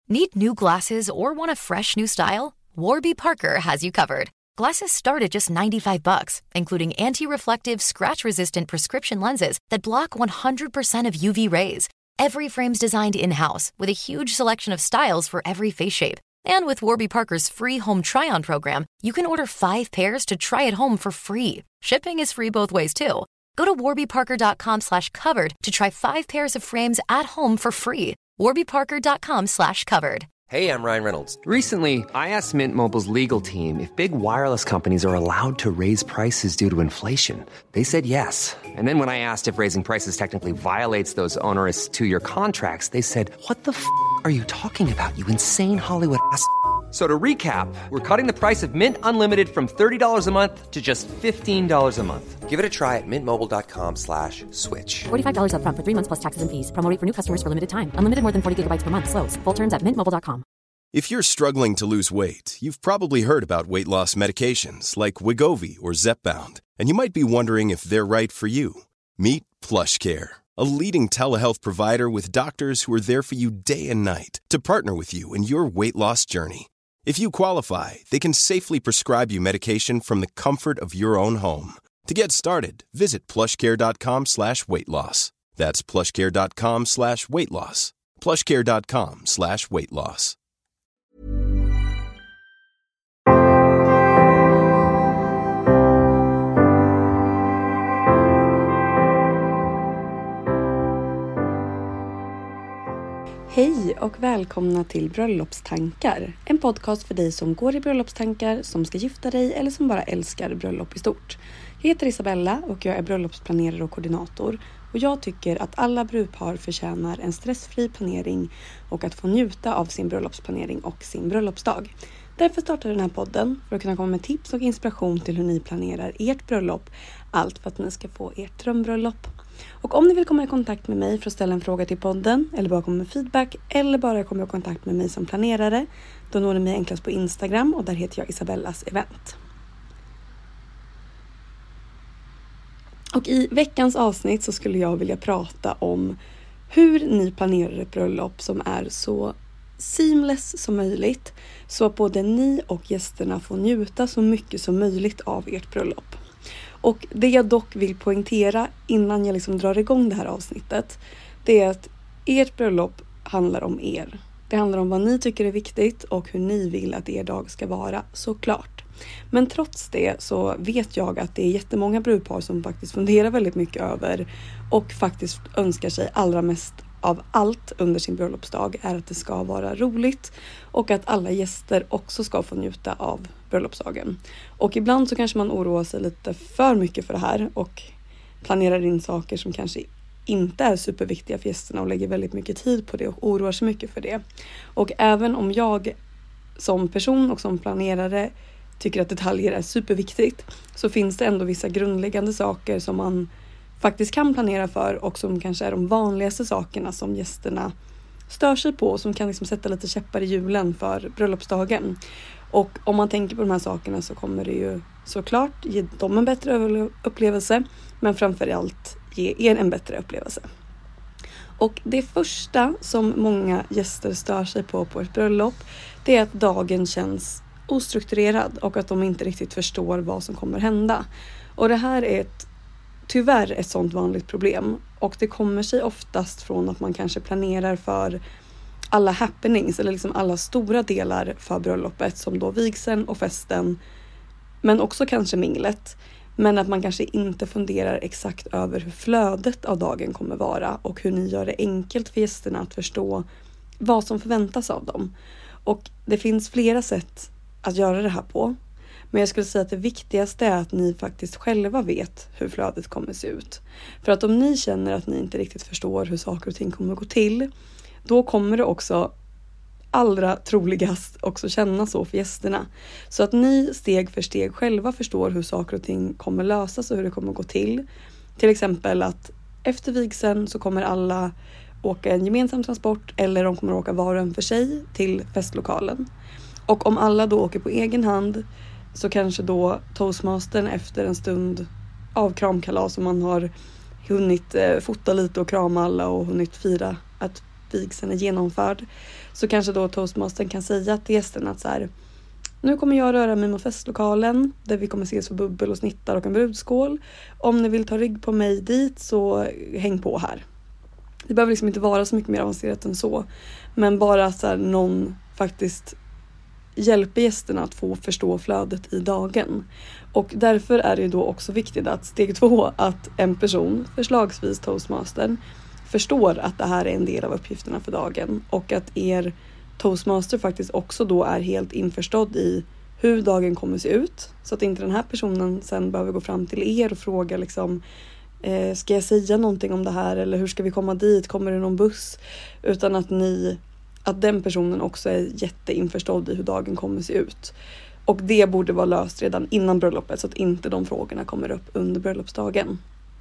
Need new glasses or want a fresh new style? Warby Parker has you covered. Glasses start at just $95, including anti-reflective, scratch-resistant prescription lenses that block 100% of UV rays. Every frame's designed in-house with a huge selection of styles for every face shape. And with Warby Parker's free home try-on program, you can order 5 pairs to try at home for free. Shipping is free both ways, too. Go to warbyparker.com/covered to try 5 pairs of frames at home for free. warbyparker.com/covered. Hey, I'm Ryan Reynolds. Recently, I asked Mint Mobile's legal team if big wireless companies are allowed to raise prices due to inflation. They said yes. And then when I asked if raising prices technically violates those onerous 2-year contracts, they said, "What the f*** are you talking about, you insane Hollywood ass?" So to recap, we're cutting the price of Mint Unlimited from $30 a month to just $15 a month. Give it a try at mintmobile.com/switch. $45 up front for 3 months plus taxes and fees. Promo rate for new customers for limited time. Unlimited more than 40 gigabytes per month. Slows full terms at mintmobile.com. If you're struggling to lose weight, you've probably heard about weight loss medications like Wegovy or Zepbound, and you might be wondering if they're right for you. Meet PlushCare, a leading telehealth provider with doctors who are there for you day and night to partner with you in your weight loss journey. If you qualify, they can safely prescribe you medication from the comfort of your own home. To get started, visit plushcare.com/weightloss. That's plushcare.com/weightloss. plushcare.com/weightloss. Hej och välkomna till Bröllopstankar. En podcast för dig som går i bröllopstankar, som ska gifta dig eller som bara älskar bröllop i stort. Jag heter Isabella och jag är bröllopsplanerare och koordinator. Och jag tycker att alla brudpar förtjänar en stressfri planering och att få njuta av sin bröllopsplanering och sin bröllopsdag. Därför startar den här podden för att kunna komma med tips och inspiration till hur ni planerar ert bröllop. Allt för att ni ska få ert drömbröllop. Och om ni vill komma i kontakt med mig för att ställa en fråga till podden eller bara komma med feedback eller bara komma i kontakt med mig som planerare, då når ni mig enklast på Instagram och där heter jag Isabellas event. Och i veckans avsnitt så skulle jag vilja prata om hur ni planerar ett bröllop som är så seamless som möjligt, så att både ni och gästerna får njuta så mycket som möjligt av ert bröllop. Och det jag dock vill poängtera innan jag drar igång det här avsnittet, det är att ert bröllop handlar om er. Det handlar om vad ni tycker är viktigt och hur ni vill att er dag ska vara, såklart. Men trots det så vet jag att det är jättemånga brudpar som faktiskt funderar väldigt mycket över och faktiskt önskar sig allra mest av allt under sin bröllopsdag är att det ska vara roligt och att alla gäster också ska få njuta av bröllopsdagen. Och ibland så kanske man oroar sig lite för mycket för det här och planerar in saker som kanske inte är superviktiga för gästerna och lägger väldigt mycket tid på det och oroar sig mycket för det. Och även om jag som person och som planerare tycker att detaljer är superviktigt, så finns det ändå vissa grundläggande saker som man faktiskt kan planera för och som kanske är de vanligaste sakerna som gästerna stör sig på och som kan sätta lite käppar i hjulen för bröllopsdagen. Och om man tänker på de här sakerna så kommer det ju såklart ge dem en bättre upplevelse, men framförallt ge er en bättre upplevelse. Och det första som många gäster stör sig på ett bröllop, det är att dagen känns ostrukturerad och att de inte riktigt förstår vad som kommer hända. Och det här är tyvärr ett sånt vanligt problem, och det kommer sig oftast från att man kanske planerar för alla happenings eller alla stora delar för bröllopet, som då vigseln och festen, men också kanske minglet, men att man kanske inte funderar exakt över hur flödet av dagen kommer vara och hur ni gör det enkelt för gästerna att förstå vad som förväntas av dem. Och det finns flera sätt att göra det här på. Men jag skulle säga att det viktigaste är att ni faktiskt själva vet hur flödet kommer se ut. För att om ni känner att ni inte riktigt förstår hur saker och ting kommer att gå till, då kommer det också allra troligast också känna så för gästerna. Så att ni steg för steg själva förstår hur saker och ting kommer lösas och hur det kommer att gå till. Till exempel att efter vigseln så kommer alla åka en gemensam transport, eller de kommer att åka var och en för sig till festlokalen. Och om alla då åker på egen hand, så kanske då toastmastern efter en stund av kramkalas, och man har hunnit fota lite och krama alla och hunnit fira att vigseln är genomförd, så kanske då toastmastern kan säga till gästerna att så här: nu kommer jag röra mig mot festlokalen där vi kommer ses för bubbel och snittar och en brudskål. Om ni vill ta rygg på mig dit så häng på här. Det behöver liksom inte vara så mycket mer avancerat än så. Men bara så här, någon faktiskt hjälper gästerna att få förstå flödet i dagen. Och därför är det då också viktigt att steg 2, att en person, förslagsvis toastmastern, förstår att det här är en del av uppgifterna för dagen. Och att er toastmaster faktiskt också då är helt införstådd i hur dagen kommer se ut. Så att inte den här personen sen behöver gå fram till er och fråga liksom, ska jag säga någonting om det här? Eller hur ska vi komma dit? Kommer det någon buss? Utan att den personen också är jätteinförstådd i hur dagen kommer se ut. Och det borde vara löst redan innan bröllopet, så att inte de frågorna kommer upp under bröllopsdagen.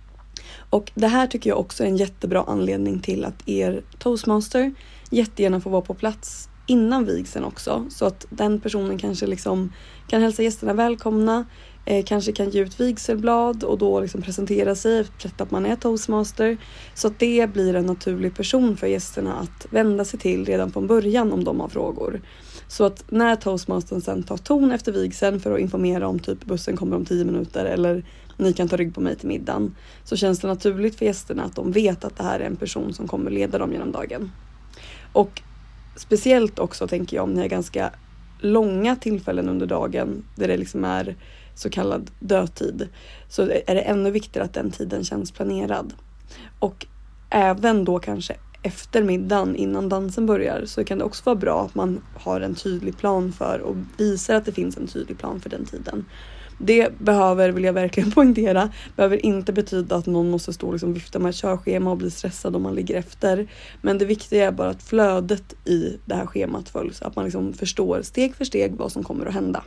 Och det här tycker jag också är en jättebra anledning till att er toastmaster jättegärna får vara på plats innan vigseln också. Så att den personen kanske liksom kan hälsa gästerna välkomna, kanske kan ge ut vigselblad och då liksom presentera sig, berätta att man är toastmaster. Så att det blir en naturlig person för gästerna att vända sig till redan från början om de har frågor. Så att när toastmastern sen tar ton efter vigseln för att informera om typ bussen kommer om 10 minuter eller ni kan ta rygg på mig till middagen, så känns det naturligt för gästerna att de vet att det här är en person som kommer leda dem genom dagen. Och speciellt också tänker jag om ni har ganska långa tillfällen under dagen där det liksom är så kallad dödtid, så är det ännu viktigare att den tiden känns planerad. Och även då kanske efter middagen innan dansen börjar så kan det också vara bra att man har en tydlig plan för och visar att det finns en tydlig plan för den tiden. Det vill jag verkligen poängtera, behöver inte betyda att någon måste stå och liksom vifta med ett körschema och bli stressad om man ligger efter. Men det viktiga är bara att flödet i det här schemat följs, att man liksom förstår steg för steg vad som kommer att hända.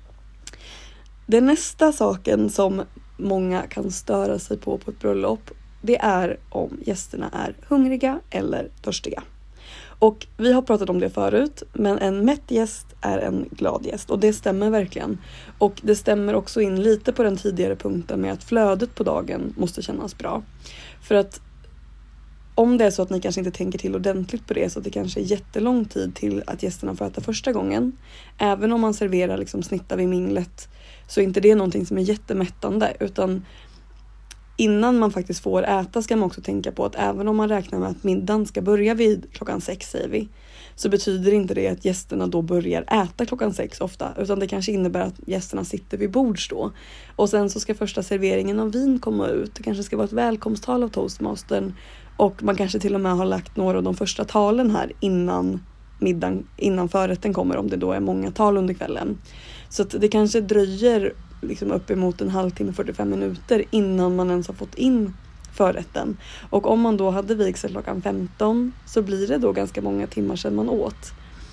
Den nästa saken som många kan störa sig på ett bröllop, det är om gästerna är hungriga eller törstiga. Och vi har pratat om det förut, men en mätt gäst är en glad gäst. Och det stämmer verkligen. Och det stämmer också in lite på den tidigare punkten med att flödet på dagen måste kännas bra. För att om det är så att ni kanske inte tänker till ordentligt på det, så att det kanske är jättelång tid till att gästerna får äta första gången. Även om man serverar liksom snittar vid minglet, så är inte det någonting som är jättemättande, utan innan man faktiskt får äta ska man också tänka på att även om man räknar med att middagen ska börja vid 6 säger vi, så betyder inte det att gästerna då börjar äta 6 ofta, utan det kanske innebär att gästerna sitter vid bords då. Och sen så ska första serveringen av vin komma ut, det kanske ska vara ett välkomsttal av toastmastern, och man kanske till och med har lagt några av de första talen här innan middagen, innan förrätten kommer, om det då är många tal under kvällen. Så att det kanske dröjer liksom uppemot en halvtimme, 45 minuter innan man ens har fått in förrätten. Och om man då hade vigsel 15 så blir det då ganska många timmar sedan man åt.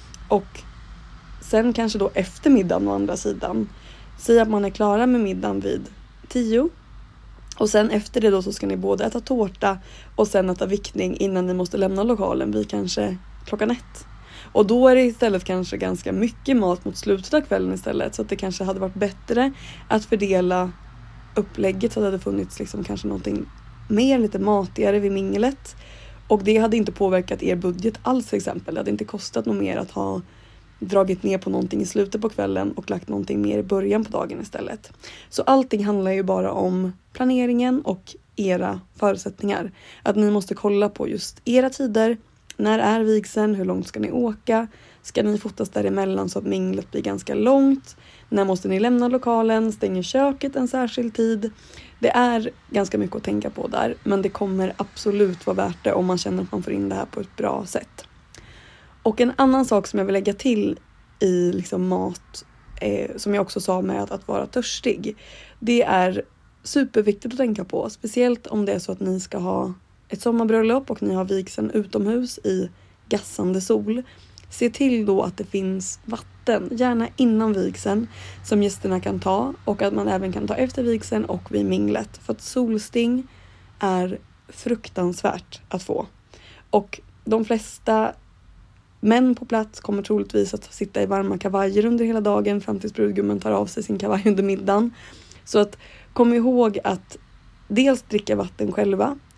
Och sen kanske då efter middagen å andra sidan, säg att man är klara med middagen vid 10. Och sen efter det då så ska ni både äta tårta och sen äta vickning innan ni måste lämna lokalen vid kanske 1. Och då är det istället kanske ganska mycket mat mot slutet av kvällen istället. Så att det kanske hade varit bättre att fördela upplägget så att det hade funnits liksom kanske någonting mer, lite matigare vid minglet. Och det hade inte påverkat er budget alls till exempel. Det hade inte kostat något mer att ha dragit ner på någonting i slutet på kvällen och lagt någonting mer i början på dagen istället. Så allting handlar ju bara om planeringen och era förutsättningar. Att ni måste kolla på just era tider. När är vigseln? Hur långt ska ni åka? Ska ni fotas däremellan så att minglet blir ganska långt? När måste ni lämna lokalen? Stänger köket en särskild tid? Det är ganska mycket att tänka på där. Men det kommer absolut vara värt det om man känner att man får in det här på ett bra sätt. Och en annan sak som jag vill lägga till i liksom mat, som jag också sa med att vara törstig. Det är superviktigt att tänka på. Speciellt om det är så att ni ska ha ett sommarbröllop och ni har vigseln utomhus i gassande sol. Se till då att det finns vatten, gärna innan vigseln, som gästerna kan ta. Och att man även kan ta efter vigseln och vid minglet. För att solsting är fruktansvärt att få. Och de flesta män på plats kommer troligtvis att sitta i varma kavajer under hela dagen fram tills brudgummen tar av sig sin kavaj under middagen. Så att kom ihåg att dels dricka vatten själva.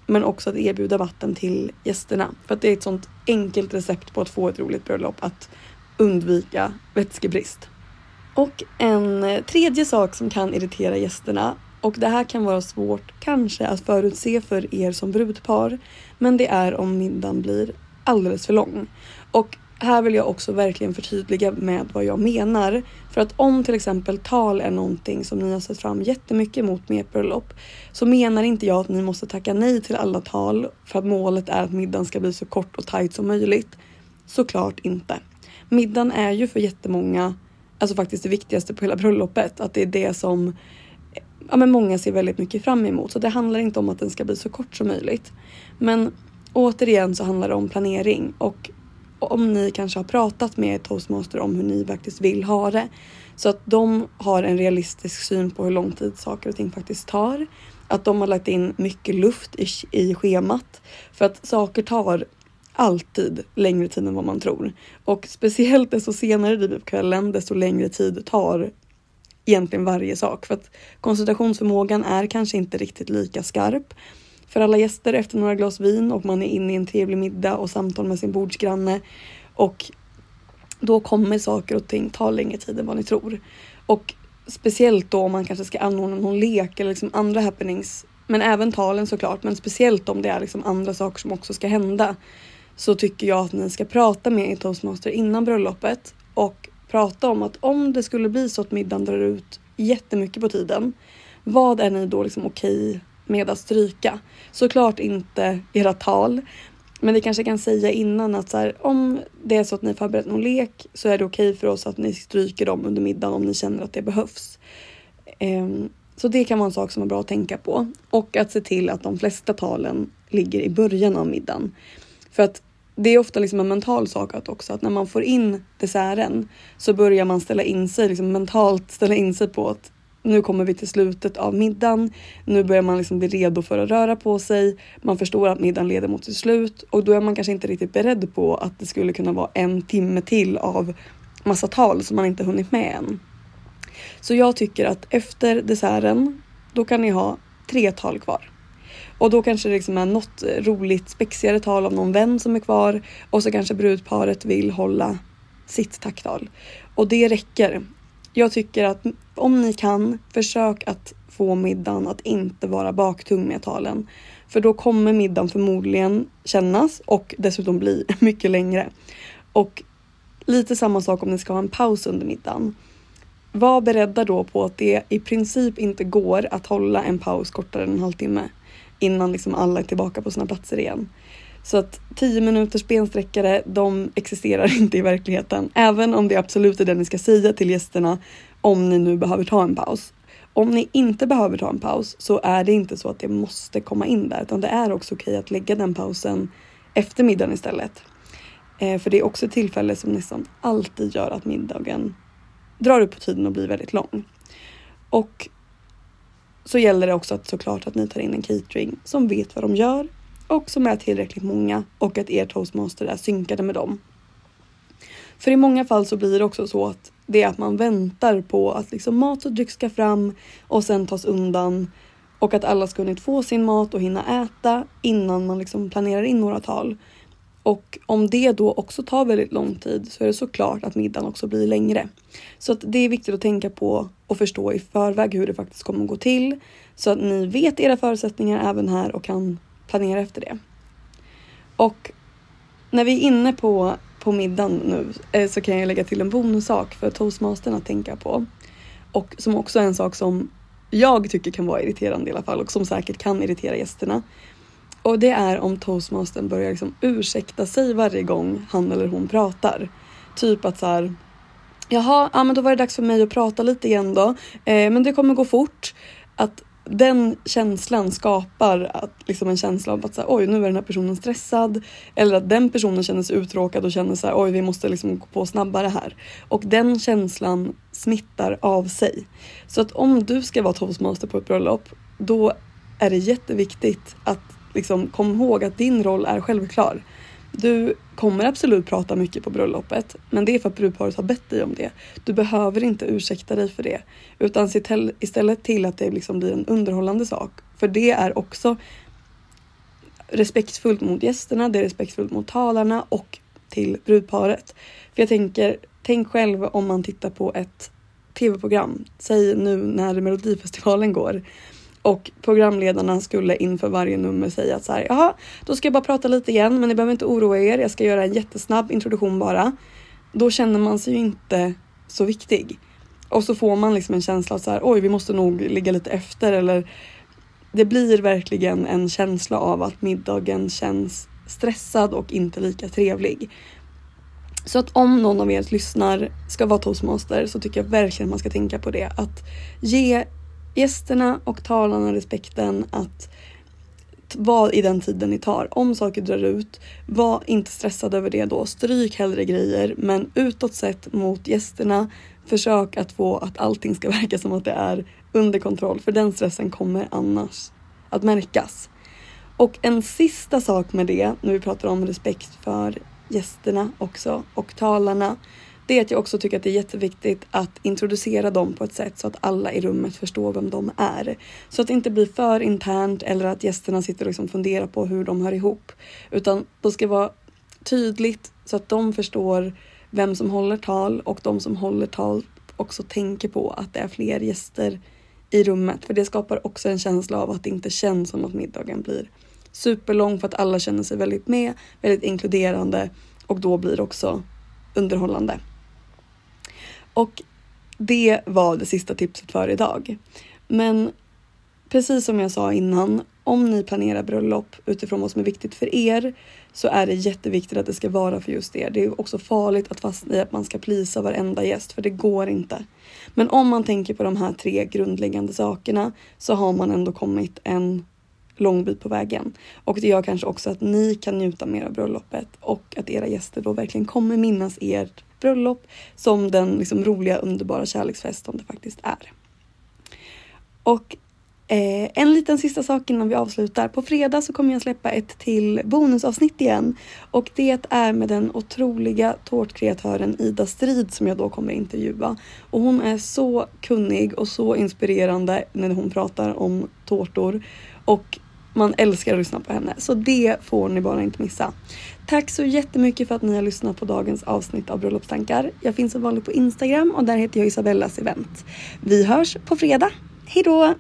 Men också att erbjuda vatten till gästerna. För att det är ett sånt enkelt recept på att få ett roligt bröllop. Att undvika vätskebrist. Och en tredje sak som kan irritera gästerna. Och det här kan vara svårt kanske att förutse för er som brudpar. Men det är om middagen blir alldeles för lång. Och här vill jag också verkligen förtydliga med vad jag menar. För att om till exempel tal är någonting som ni har sett fram jättemycket mot med ert bröllop. Så menar inte jag att ni måste tacka nej till alla tal. För att målet är att middagen ska bli så kort och tajt som möjligt. Såklart inte. Middagen är ju för jättemånga, alltså faktiskt det viktigaste på hela bröllopet. Att det är det som men många ser väldigt mycket fram emot. Så det handlar inte om att den ska bli så kort som möjligt. Men återigen så handlar det om planering. Och om ni kanske har pratat med toastmaster om hur ni faktiskt vill ha det. Så att de har en realistisk syn på hur lång tid saker och ting faktiskt tar. Att de har lagt in mycket luft i schemat. För att saker tar alltid längre tid än vad man tror. Och speciellt desto senare det blir på kvällen, desto längre tid tar egentligen varje sak. För att koncentrationsförmågan är kanske inte riktigt lika skarp för alla gäster efter några glas vin. Och man är inne i en trevlig middag och samtal med sin bordsgranne. Och då kommer saker och ting ta längre tid än vad ni tror. Och speciellt då om man kanske ska anordna någon lek eller liksom andra happenings. Men även talen såklart. Men speciellt om det är liksom andra saker som också ska hända. Så tycker jag att ni ska prata med er toastmaster innan bröllopet. Och prata om att om det skulle bli så att middagen drar ut jättemycket på tiden. Vad är ni då liksom okej med att stryka? Såklart inte era tal. Men vi kanske kan säga innan att så här, om det är så att ni förberett någon lek. Så är det okej för oss att ni stryker dem under middagen om ni känner att det behövs. Så det kan vara en sak som är bra att tänka på. Och att se till att de flesta talen ligger i början av middagen. För att det är ofta liksom en mental sak att när man får in desserten så börjar man ställa in sig, liksom mentalt ställa in sig på att nu kommer vi till slutet av middagen. Nu börjar man liksom bli redo för att röra på sig. Man förstår att middagen leder mot sitt slut. Och då är man kanske inte riktigt beredd på att det skulle kunna vara 1 timme till av massa tal som man inte hunnit med än. Så jag tycker att efter desserten, då kan ni ha 3 tal kvar. Och då kanske det liksom är något roligt spexigare tal av någon vän som är kvar. Och så kanske brudparet vill hålla sitt tacktal. Och det räcker. Jag tycker att om ni kan, försök att få middagen att inte vara baktung med talen. För då kommer middagen förmodligen kännas och dessutom bli mycket längre. Och lite samma sak om ni ska ha en paus under middagen. Var beredda då på att det i princip inte går att hålla en paus kortare än en halvtimme. Innan liksom alla är tillbaka på sina platser igen. Så att 10 minuters bensträckare, de existerar inte i verkligheten. Även om det absolut är det ni ska säga till gästerna om ni nu behöver ta en paus. Om ni inte behöver ta en paus så är det inte så att det måste komma in där. Utan det är också okej att lägga den pausen efter middagen istället. För det är också ett tillfälle som nästan alltid gör att middagen drar upp på tiden och blir väldigt lång. Och så gäller det också att såklart att ni tar in en catering som vet vad de gör. Och som är tillräckligt många. Och att er toastmaster är synkade med dem. För i många fall så blir det också så att det är att man väntar på att liksom mat och dryck ska fram. Och sen tas undan. Och att alla ska hunnit få sin mat och hinna äta innan man liksom planerar in några tal. Och om det då också tar väldigt lång tid så är det såklart att middagen också blir längre. Så att det är viktigt att tänka på och förstå i förväg hur det faktiskt kommer att gå till. Så att ni vet era förutsättningar även här och kan planera efter det. Och när vi är inne på middagen nu så kan jag lägga till en bonussak för toastmastern att tänka på. Och som också är en sak som jag tycker kan vara irriterande i alla fall och som säkert kan irritera gästerna. Och det är om toastmastern börjar liksom ursäkta sig varje gång han eller hon pratar. Typ att så här, jaha, ja, men då var det dags för mig att prata lite igen då. Men det kommer gå fort. Att den känslan skapar att, liksom en känsla av att så här, oj, nu är den här personen stressad. Eller att den personen känner sig uttråkad och känner så här, oj, vi måste liksom gå på snabbare här. Och den känslan smittar av sig. Så att om du ska vara toastmaster på ett bröllop, då är det jätteviktigt att liksom kom ihåg att din roll är självklar. Du kommer absolut prata mycket på bröllopet. Men det är för att brudparet har bett dig om det. Du behöver inte ursäkta dig för det. Utan se istället till att det liksom blir en underhållande sak. För det är också respektfullt mot gästerna, det är respektfullt mot talarna och till brudparet. För jag tänker, tänk själv om man tittar på ett tv-program, säg nu när Melodifestivalen går, och programledarna skulle inför varje nummer säga att så här, jaha, då ska jag bara prata lite igen, men ni behöver inte oroa er, jag ska göra en jättesnabb introduktion bara. Då känner man sig ju inte så viktig. Och så får man liksom en känsla av så här, oj, vi måste nog ligga lite efter, eller det blir verkligen en känsla av att middagen känns stressad och inte lika trevlig. Så att om någon av er lyssnar ska vara toastmaster, så tycker jag verkligen man ska tänka på det. Att ge gästerna och talarna respekten att vara i den tiden ni tar. Om saker drar ut, var inte stressad över det då. Stryk hellre grejer, men utåt sett mot gästerna, försök att få att allting ska verka som att det är under kontroll. För den stressen kommer annars att märkas. Och en sista sak med det, när vi pratar om respekt för gästerna också och talarna, det är att jag också tycker att det är jätteviktigt att introducera dem på ett sätt så att alla i rummet förstår vem de är. Så att det inte blir för internt eller att gästerna sitter och liksom funderar på hur de hör ihop. Utan det ska vara tydligt så att de förstår vem som håller tal, och de som håller tal också tänker på att det är fler gäster i rummet. För det skapar också en känsla av att det inte känns som att middagen blir superlång, för att alla känner sig väldigt med, väldigt inkluderande, och då blir det också underhållande. Och det var det sista tipset för idag. Men precis som jag sa innan, om ni planerar bröllop utifrån vad som är viktigt för er, så är det jätteviktigt att det ska vara för just er. Det är också farligt att fastna i att man ska plisa varenda gäst, för det går inte. Men om man tänker på de här 3 grundläggande sakerna, så har man ändå kommit en lång bit på vägen. Och det gör kanske också att ni kan njuta mer av bröllopet, och att era gäster då verkligen kommer minnas ert bröllop som den liksom roliga, underbara kärleksfest som det faktiskt är. Och en liten sista sak innan vi avslutar. På fredag så kommer jag släppa ett till bonusavsnitt igen. Och det är med den otroliga tårtkreatören Ida Strid som jag då kommer intervjua. Och hon är så kunnig och så inspirerande när hon pratar om tårtor. Och man älskar att lyssna på henne. Så det får ni bara inte missa. Tack så jättemycket för att ni har lyssnat på dagens avsnitt av Bröllopstankar. Jag finns som vanligt på Instagram och där heter jag Isabellas event. Vi hörs på fredag. Hej då!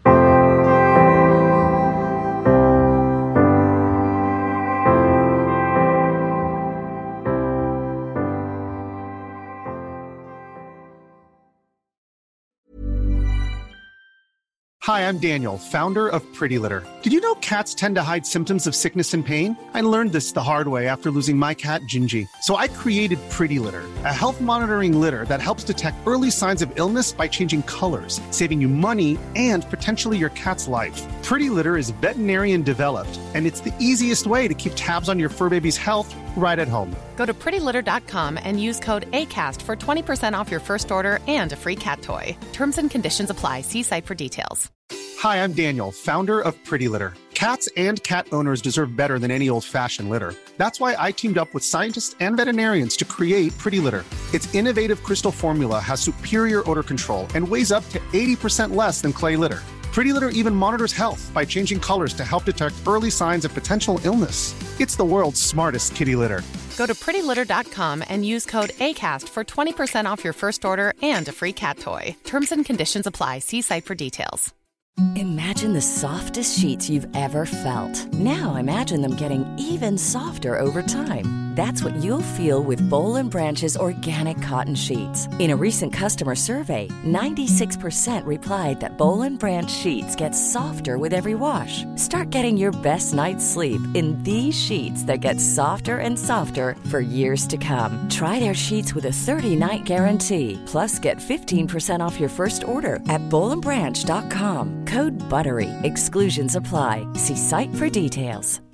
Hi, I'm Daniel, founder of Pretty Litter. Did you know cats tend to hide symptoms of sickness and pain? I learned this the hard way after losing my cat, Gingy. So I created Pretty Litter, a health monitoring litter that helps detect early signs of illness by changing colors, saving you money and potentially your cat's life. Pretty Litter is veterinarian developed, and it's the easiest way to keep tabs on your fur baby's health right at home. Go to prettylitter.com and use code ACAST for 20% off your first order and a free cat toy. Terms and conditions apply. See site for details. Hi, I'm Daniel, founder of Pretty Litter. Cats and cat owners deserve better than any old-fashioned litter. That's why I teamed up with scientists and veterinarians to create Pretty Litter. Its innovative crystal formula has superior odor control and weighs up to 80% less than clay litter. Pretty Litter even monitors health by changing colors to help detect early signs of potential illness. It's the world's smartest kitty litter. Go to prettylitter.com and use code ACAST for 20% off your first order and a free cat toy. Terms and conditions apply. See site for details. Imagine the softest sheets you've ever felt. Now imagine them getting even softer over time. That's what you'll feel with Boll & Branch's organic cotton sheets. In a recent customer survey, 96% replied that Boll & Branch sheets get softer with every wash. Start getting your best night's sleep in these sheets that get softer and softer for years to come. Try their sheets with a 30-night guarantee. Plus, get 15% off your first order at bollandbranch.com. Code BUTTERY. Exclusions apply. See site for details.